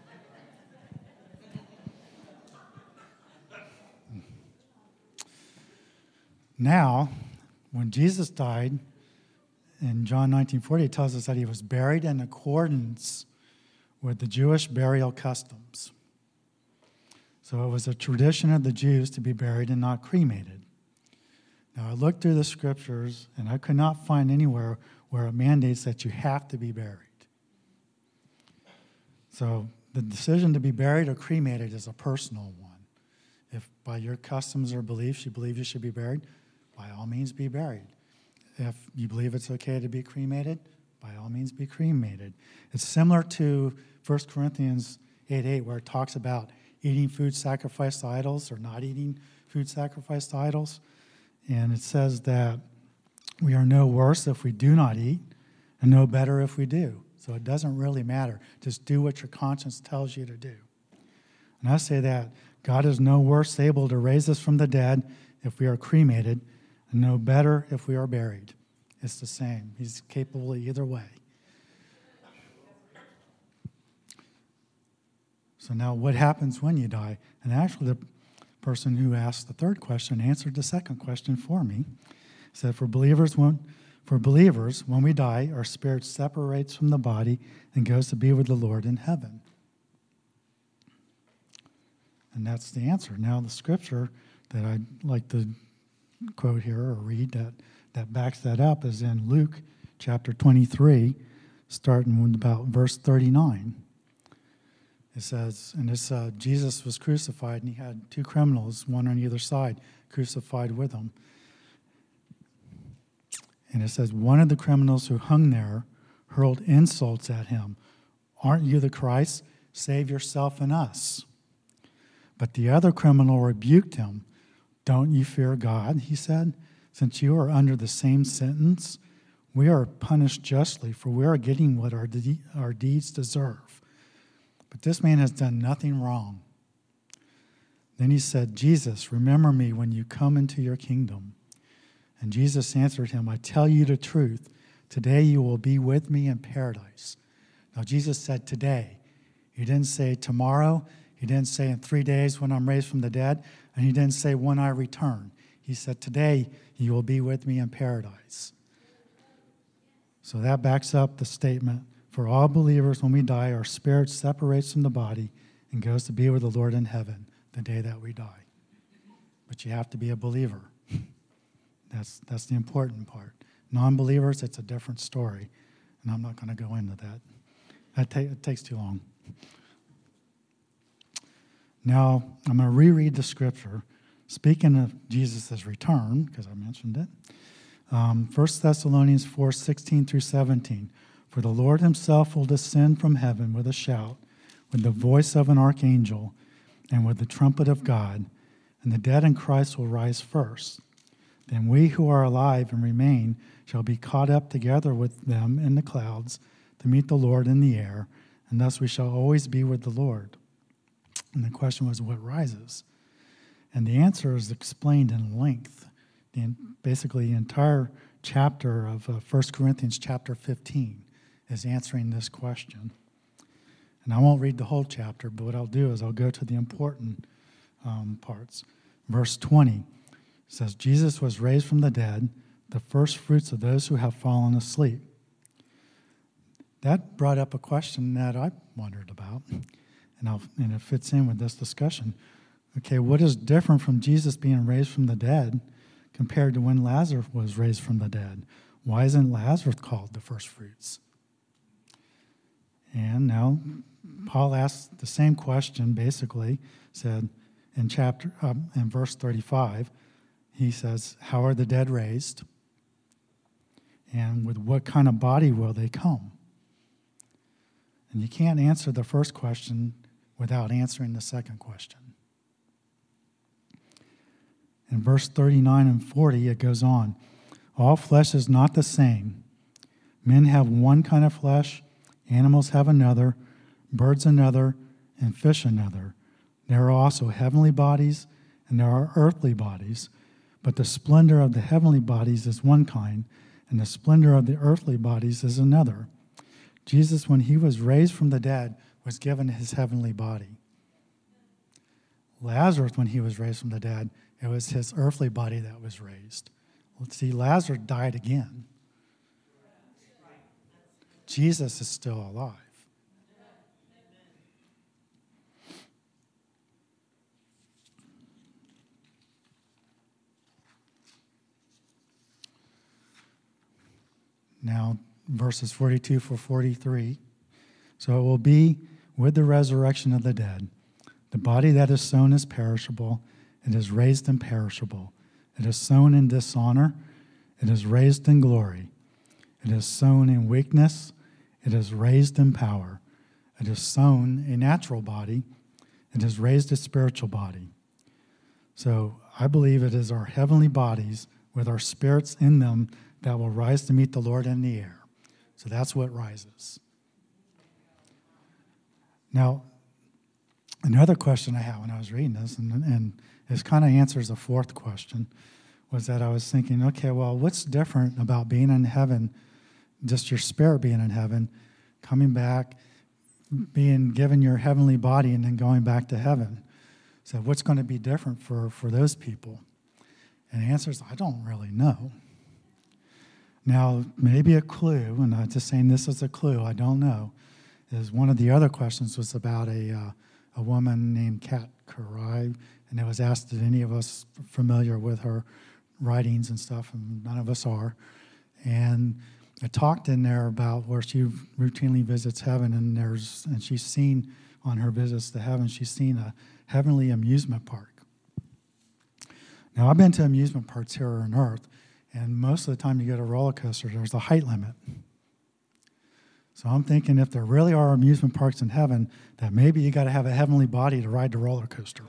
Now, when Jesus died, in John nineteen forty, it tells us that he was buried in accordance with the Jewish burial customs. So it was a tradition of the Jews to be buried and not cremated. Now, I looked through the scriptures, and I could not find anywhere where it mandates that you have to be buried. So the decision to be buried or cremated is a personal one. If by your customs or beliefs you believe you should be buried, by all means be buried. If you believe it's okay to be cremated, by all means be cremated. It's similar to First Corinthians eight eight, where it talks about eating food sacrificed to idols or not eating food sacrificed to idols. And it says that we are no worse if we do not eat and no better if we do. So it doesn't really matter. Just do what your conscience tells you to do. And I say that God is no worse able to raise us from the dead if we are cremated, and no better if we are buried. It's the same. He's capable either way. So now what happens when you die? And actually the person who asked the third question answered the second question for me. He said, for believers, when, for believers, when we die, our spirit separates from the body and goes to be with the Lord in heaven. And that's the answer. Now the scripture that I'd like to quote here or read that, that backs that up is in Luke chapter twenty-three, starting with about verse thirty-nine. It says, and this uh, Jesus was crucified, and he had two criminals, one on either side, crucified with him. And it says, one of the criminals who hung there hurled insults at him. Aren't you the Christ? Save yourself and us. But the other criminal rebuked him. Don't you fear God, he said, since you are under the same sentence? We are punished justly, for we are getting what our, de- our deeds deserve. But this man has done nothing wrong. Then he said, Jesus, remember me when you come into your kingdom. And Jesus answered him, I tell you the truth. Today you will be with me in paradise. Now Jesus said today. He didn't say tomorrow. He didn't say in three days when I'm raised from the dead. And he didn't say when I return. He said today you will be with me in paradise. So that backs up the statement. For all believers, when we die, our spirit separates from the body and goes to be with the Lord in heaven the day that we die. But you have to be a believer. That's, that's the important part. Non-believers, it's a different story. And I'm not going to go into that. that ta- it takes too long. Now, I'm going to reread the scripture. Speaking of Jesus' return, because I mentioned it, um, First Thessalonians four, sixteen through seventeen. For the Lord himself will descend from heaven with a shout, with the voice of an archangel, and with the trumpet of God, and the dead in Christ will rise first. Then we who are alive and remain shall be caught up together with them in the clouds to meet the Lord in the air, and thus we shall always be with the Lord. And the question was, what rises? And the answer is explained in length. The, basically, the entire chapter of uh, First Corinthians chapter fifteen is answering this question. And I won't read the whole chapter, but what I'll do is I'll go to the important um, parts. Verse twenty says, Jesus was raised from the dead, the first fruits of those who have fallen asleep. That brought up a question that I wondered about, and, I'll, and it fits in with this discussion. Okay, what is different from Jesus being raised from the dead compared to when Lazarus was raised from the dead? Why isn't Lazarus called the first fruits? And now Paul asked the same question, basically, said in chapter um, in verse thirty-five, he says, how are the dead raised? And with what kind of body will they come? And you can't answer the first question without answering the second question. In verse thirty-nine and forty, it goes on, all flesh is not the same. Men have one kind of flesh, animals have another, birds another, and fish another. There are also heavenly bodies, and there are earthly bodies, but the splendor of the heavenly bodies is one kind, and the splendor of the earthly bodies is another. Jesus, when he was raised from the dead, was given his heavenly body. Lazarus, when he was raised from the dead, it was his earthly body that was raised. Let's see, Lazarus died again. Jesus is still alive. Now, verses forty-two for forty-three. So it will be with the resurrection of the dead. The body that is sown is perishable, it is raised imperishable. It is sown in dishonor, it is raised in glory. It is sown in weakness, it is raised in power. It is sown a natural body, it is raised a spiritual body. So I believe it is our heavenly bodies with our spirits in them that will rise to meet the Lord in the air. So that's what rises. Now, another question I had when I was reading this, and, and this kind of answers the fourth question, was that I was thinking, okay, well, what's different about being in heaven, just your spirit being in heaven, coming back, being given your heavenly body, and then going back to heaven? So what's going to be different for, for those people? And the answer is, I don't really know. Now, maybe a clue, and I'm just saying this is a clue, I don't know, is one of the other questions was about a uh, a woman named Kat Karai, and it was asked, did any of us familiar with her writings and stuff, and none of us are. And it talked in there about where she routinely visits heaven, and there's and she's seen on her visits to heaven, she's seen a heavenly amusement park. Now, I've been to amusement parks here on earth, and most of the time you go to a roller coaster, there's a height limit. So I'm thinking if there really are amusement parks in heaven, that maybe you got to have a heavenly body to ride the roller coaster.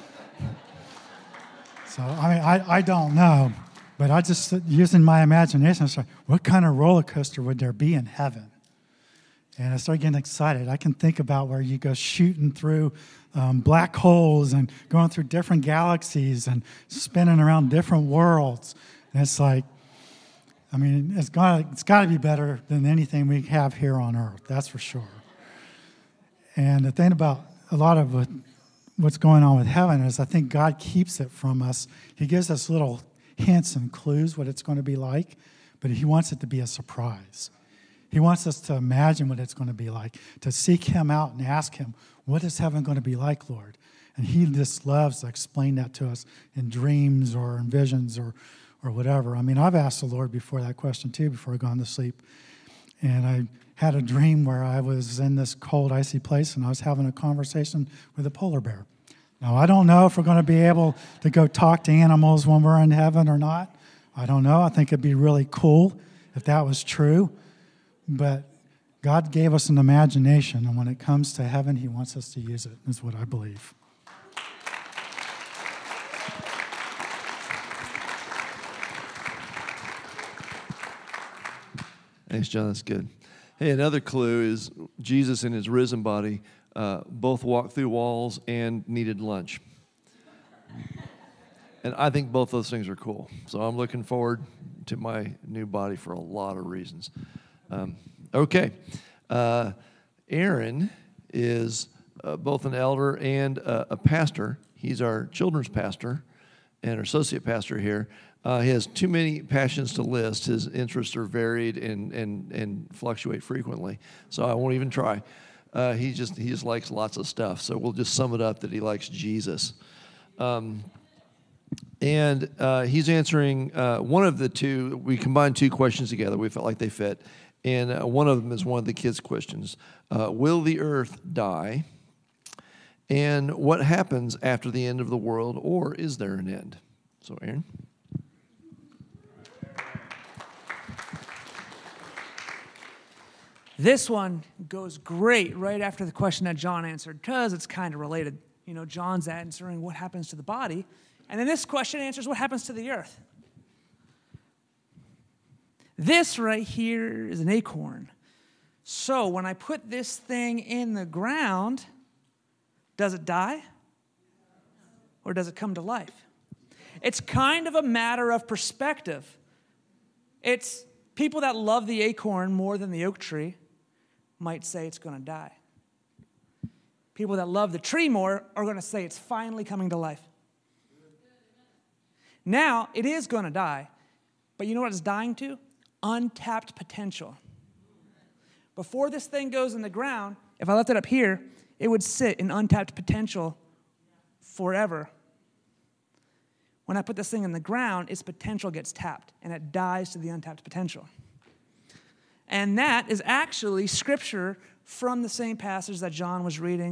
So, I mean, I, I don't know, but I just, using my imagination, I was like, what kind of roller coaster would there be in heaven? And I started getting excited. I can think about where you go shooting through um, black holes and going through different galaxies and spinning around different worlds. And it's like, I mean, it's got it's got to be better than anything we have here on earth, that's for sure. And the thing about a lot of what, what's going on with heaven is I think God keeps it from us. He gives us little hints and clues what it's going to be like, but he wants it to be a surprise. He wants us to imagine what it's going to be like, to seek him out and ask him, what is heaven going to be like, Lord? And he just loves to explain that to us in dreams or in visions or or whatever. I mean, I've asked the Lord before that question too, before I've gone to sleep. And I had a dream where I was in this cold, icy place, and I was having a conversation with a polar bear. Now, I don't know if we're going to be able to go talk to animals when we're in heaven or not. I don't know. I think it'd be really cool if that was true. But God gave us an imagination, and when it comes to heaven, he wants us to use it, is what I believe. Thanks, John. That's good. Hey, another clue is Jesus in his risen body uh, both walked through walls and needed lunch. And I think both those things are cool. So I'm looking forward to my new body for a lot of reasons. Um, okay. Uh, Aaron is uh, both an elder and uh, a pastor. He's our children's pastor and our associate pastor here. Uh, he has too many passions to list. His interests are varied and and and fluctuate frequently. So I won't even try. Uh, he just he just likes lots of stuff. So we'll just sum it up that he likes Jesus. Um, and uh, he's answering uh, one of the two. We combined two questions together. We felt like they fit. And uh, one of them is one of the kids' questions. Uh, will the earth die? And what happens after the end of the world, or is there an end? So, Aaron. This one goes great right after the question that John answered because it's kind of related. You know, John's answering what happens to the body, and then this question answers what happens to the earth. This right here is an acorn. So when I put this thing in the ground, does it die? Or does it come to life? It's kind of a matter of perspective. It's people that love the acorn more than the oak tree might say it's going to die. People that love the tree more are going to say it's finally coming to life. Now, it is going to die, but you know what it's dying to? Untapped potential. Before this thing goes in the ground, if I left it up here, it would sit in untapped potential forever. When I put this thing in the ground, its potential gets tapped, and it dies to the untapped potential. And that is actually scripture from the same passage that John was reading.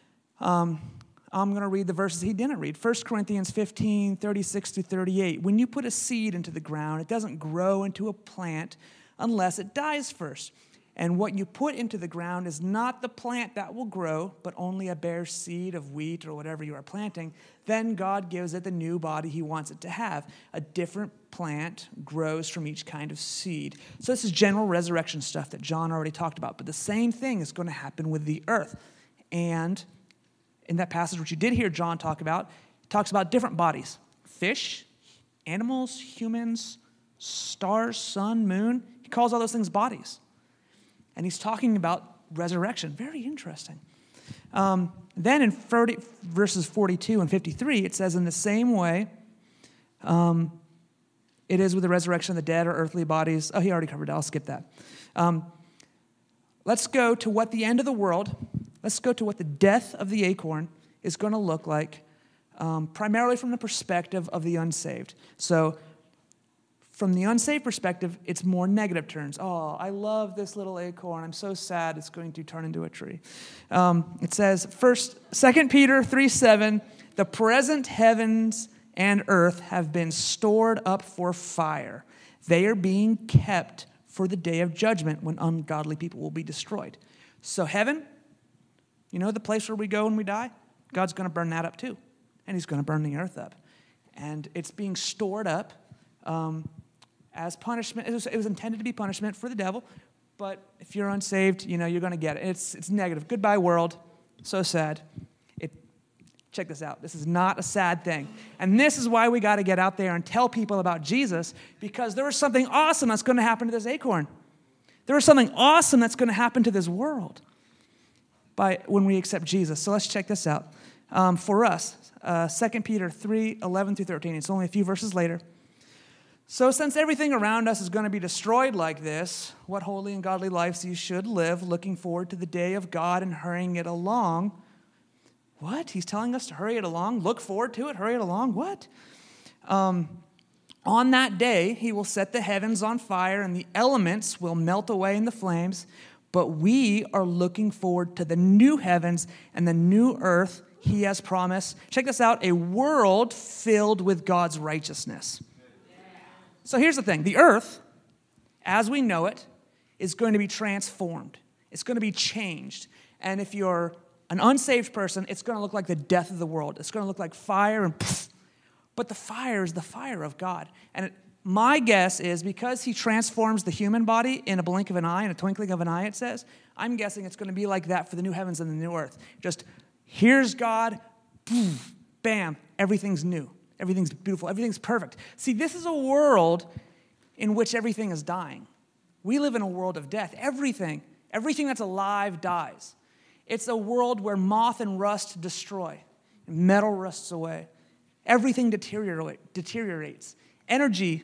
Um, I'm going to read the verses he didn't read. First Corinthians fifteen, thirty-six through thirty-eight. When you put a seed into the ground, it doesn't grow into a plant unless it dies first. And what you put into the ground is not the plant that will grow, but only a bare seed of wheat or whatever you are planting. Then God gives it the new body he wants it to have. A different plant grows from each kind of seed. So this is general resurrection stuff that John already talked about. But the same thing is going to happen with the earth. And in that passage, which you did hear John talk about, it talks about different bodies. Fish, animals, humans, stars, sun, moon. He calls all those things bodies. And he's talking about resurrection. Very interesting. Um, then in thirty, verses forty-two and fifty-three, it says, in the same way, um, it is with the resurrection of the dead or earthly bodies. Oh, he already covered that. I'll skip that. Um, let's go to what the end of the world, let's go to what the death of the acorn is going to look like, um, primarily from the perspective of the unsaved. So, from the unsaved perspective, it's more negative turns. Oh, I love this little acorn. I'm so sad it's going to turn into a tree. Um, it says, first, Second Peter three seven, the present heavens and earth have been stored up for fire. They are being kept for the day of judgment when ungodly people will be destroyed. So heaven, you know the place where we go when we die? God's going to burn that up too. And he's going to burn the earth up. And it's being stored up um, as punishment. It was, it was intended to be punishment for the devil, but if you're unsaved, you know, you're going to get it. It's, it's negative. Goodbye, world. So sad. It, check this out. This is not a sad thing. And this is why we got to get out there and tell people about Jesus, because there is something awesome that's going to happen to this acorn. There is something awesome that's going to happen to this world by when we accept Jesus. So let's check this out. Um, for us, uh, Second Peter three eleven through thirteen. It's only a few verses later. So since everything around us is going to be destroyed like this, what holy and godly lives you should live, looking forward to the day of God and hurrying it along. What? He's telling us to hurry it along? Look forward to it? Hurry it along? What? Um, on that day, he will set the heavens on fire and the elements will melt away in the flames. But we are looking forward to the new heavens and the new earth he has promised. Check this out, a world filled with God's righteousness. So here's the thing. The earth, as we know it, is going to be transformed. It's going to be changed. And if you're an unsaved person, it's going to look like the death of the world. It's going to look like fire and pfft. But the fire is the fire of God. And it, my guess is because he transforms the human body in a blink of an eye, in a twinkling of an eye, it says, I'm guessing it's going to be like that for the new heavens and the new earth. Just here's God, boom, bam, everything's new. Everything's beautiful. Everything's perfect. See, this is a world in which everything is dying. We live in a world of death. Everything, everything that's alive dies. It's a world where moth and rust destroy. Metal rusts away. Everything deteriorate, deteriorates. Energy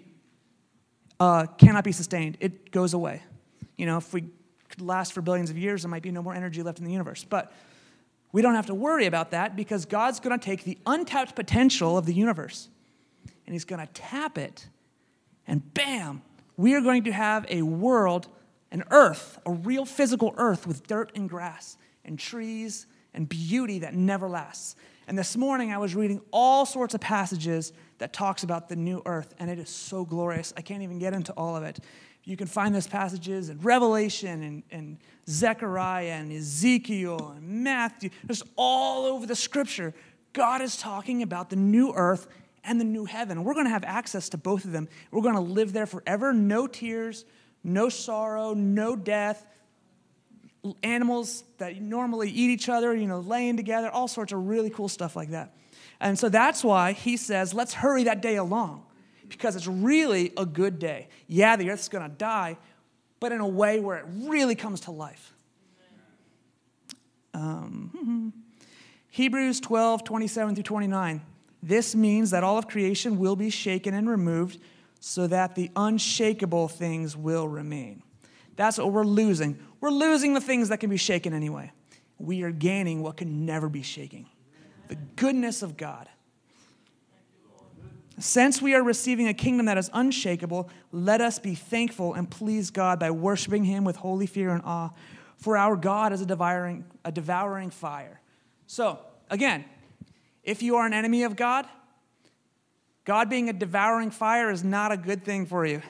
uh, cannot be sustained. It goes away. You know, if we could last for billions of years, there might be no more energy left in the universe. But we don't have to worry about that because God's going to take the untapped potential of the universe and he's going to tap it, and bam, we are going to have a world, an earth, a real physical earth with dirt and grass and trees and beauty that never lasts. And this morning I was reading all sorts of passages that talks about the new earth, and it is so glorious. I can't even get into all of it. You can find those passages in Revelation and, and Zechariah and Ezekiel and Matthew. Just all over the scripture, God is talking about the new earth and the new heaven. We're going to have access to both of them. We're going to live there forever. No tears, no sorrow, no death. Animals that normally eat each other, you know, laying together, all sorts of really cool stuff like that. And so that's why he says, let's hurry that day along, because it's really a good day. Yeah, the earth's going to die, but in a way where it really comes to life. Um, Hebrews twelve, twenty-seven through twenty-nine. This means that all of creation will be shaken and removed so that the unshakable things will remain. That's what we're losing. We're losing the things that can be shaken anyway. We are gaining what can never be shaken. The goodness of God. Since we are receiving a kingdom that is unshakable, let us be thankful and please God by worshiping him with holy fear and awe. For our God is a devouring, a devouring fire. So, again, if you are an enemy of God, God being a devouring fire is not a good thing for you.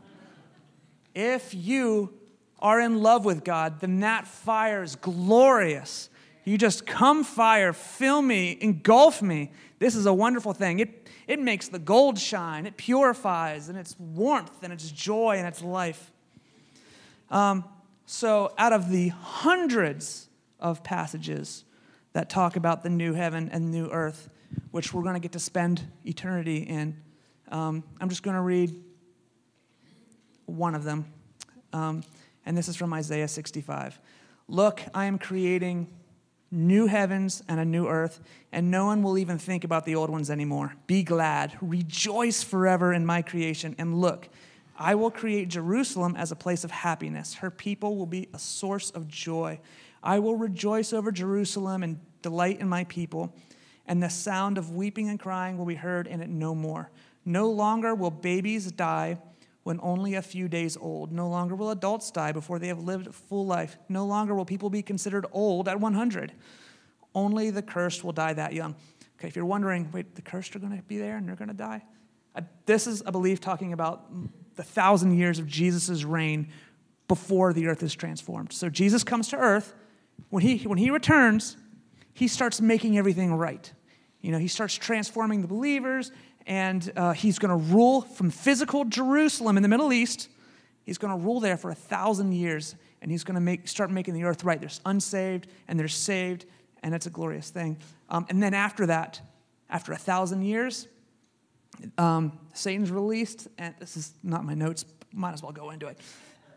If you are in love with God, then that fire is glorious. You just come fire, fill me, engulf me. This is a wonderful thing. It, it makes the gold shine. It purifies, and it's warmth, and it's joy, and it's life. Um, so out of the hundreds of passages that talk about the new heaven and new earth, which we're going to get to spend eternity in, um, I'm just going to read one of them. Um, and this is from Isaiah sixty-five. Look, I am creating new heavens and a new earth, and no one will even think about the old ones anymore. Be glad, rejoice forever in my creation, and look, I will create Jerusalem as a place of happiness. Her people will be a source of joy. I will rejoice over Jerusalem and delight in my people, and the sound of weeping and crying will be heard in it no more. No longer will babies die when only a few days old. No longer will adults die before they have lived a full life. No longer will people be considered old at one hundred. Only the cursed will die that young. Okay, if you're wondering, wait, the cursed are going to be there and they're going to die? Uh, this is, I believe, talking about the thousand years of Jesus' reign before the earth is transformed. So Jesus comes to earth. When he, when he returns, he starts making everything right. You know, he starts transforming the believers, and uh, he's going to rule from physical Jerusalem in the Middle East. He's going to rule there for a thousand years, and he's going to make start making the earth right. There's unsaved, and there's saved, and it's a glorious thing. Um, and then after that, after a thousand years, um, Satan's released, and this is not my notes, might as well go into it.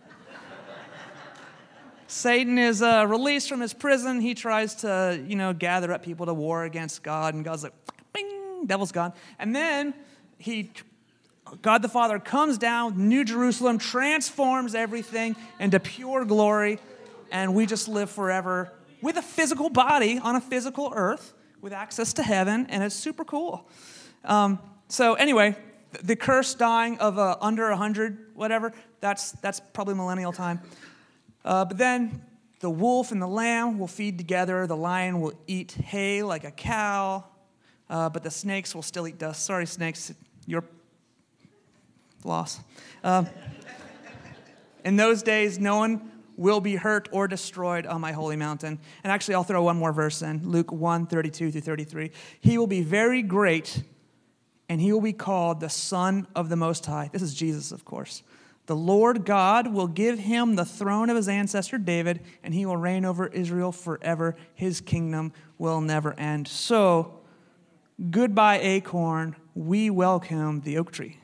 Satan is uh, released from his prison. He tries to, you know, gather up people to war against God, and God's like, bing, devil's gone. And then he, God the Father comes down, New Jerusalem, transforms everything into pure glory, and we just live forever with a physical body on a physical earth with access to heaven, and it's super cool. Um, so anyway, the curse dying of uh, under one hundred, whatever, that's that's probably millennial time. Uh, but then the wolf and the lamb will feed together. The lion will eat hay like a cow, uh, but the snakes will still eat dust. Sorry, snakes, your loss. Uh, in those days, no one will be hurt or destroyed on my holy mountain. And actually, I'll throw one more verse in, Luke one, thirty-two through thirty-three. He will be very great, and he will be called the Son of the Most High. This is Jesus, of course. The Lord God will give him the throne of his ancestor David, and he will reign over Israel forever. His kingdom will never end. So, goodbye, acorn. We welcome the oak tree.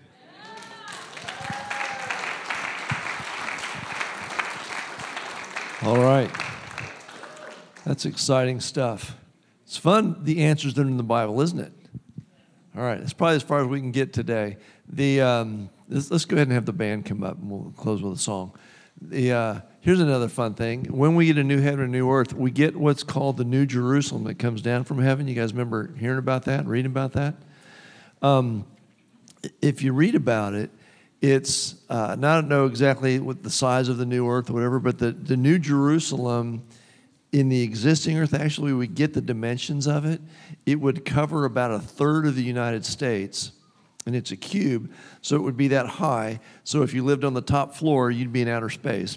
All right. That's exciting stuff. It's fun, the answers that are in the Bible, isn't it? All right. That's probably as far as we can get today. The um, let's, let's go ahead and have the band come up, and we'll close with a song. The uh, here's another fun thing. When we get a new heaven and a new earth, we get what's called the New Jerusalem that comes down from heaven. You guys remember hearing about that, reading about that? Um, if you read about it, it's uh, not to know exactly what the size of the new earth or whatever, but the, the New Jerusalem in the existing earth, actually we get the dimensions of it. It would cover about a third of the United States. and it's a cube, so it would be that high. So if you lived on the top floor, you'd be in outer space.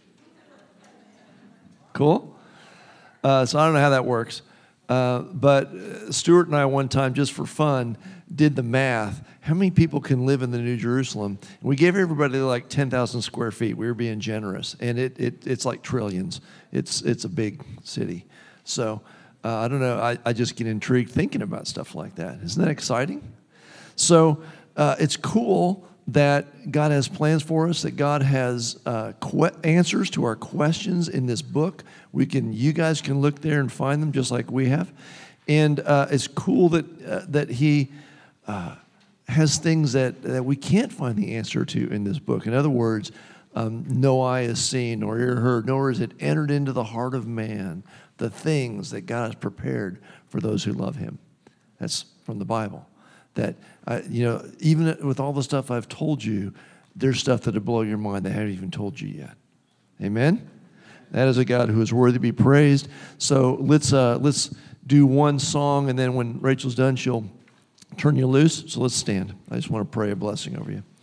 Cool? Uh, so I don't know how that works. Uh, but Stuart and I one time, just for fun, did the math. How many people can live in the New Jerusalem? And we gave everybody like ten thousand square feet. We were being generous. And it, it it's like trillions. It's it's a big city. So uh, I don't know. I, I just get intrigued thinking about stuff like that. Isn't that exciting? So uh, it's cool that God has plans for us, that God has uh, que- answers to our questions in this book. We can, you guys can look there and find them just like we have. And uh, it's cool that uh, that He uh, has things that, that we can't find the answer to in this book. In other words, um, no eye has seen nor ear heard, nor has it entered into the heart of man the things that God has prepared for those who love Him. That's from the Bible. That, uh, you know, even with all the stuff I've told you, there's stuff that'll blow your mind that I haven't even told you yet. Amen? That is a God who is worthy to be praised. So let's uh, let's do one song, and then when Rachel's done, she'll turn you loose. So let's stand. I just want to pray a blessing over you.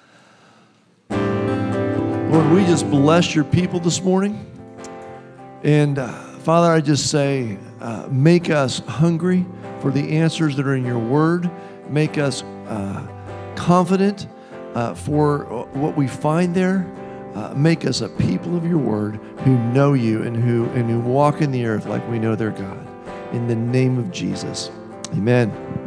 Lord, we just bless your people this morning. And uh, Father, I just say, uh, make us hungry for the answers that are in your word. Make us uh, confident uh, for what we find there. Uh, make us a people of your word who know you and who and who walk in the earth like we know their God. In the name of Jesus, amen.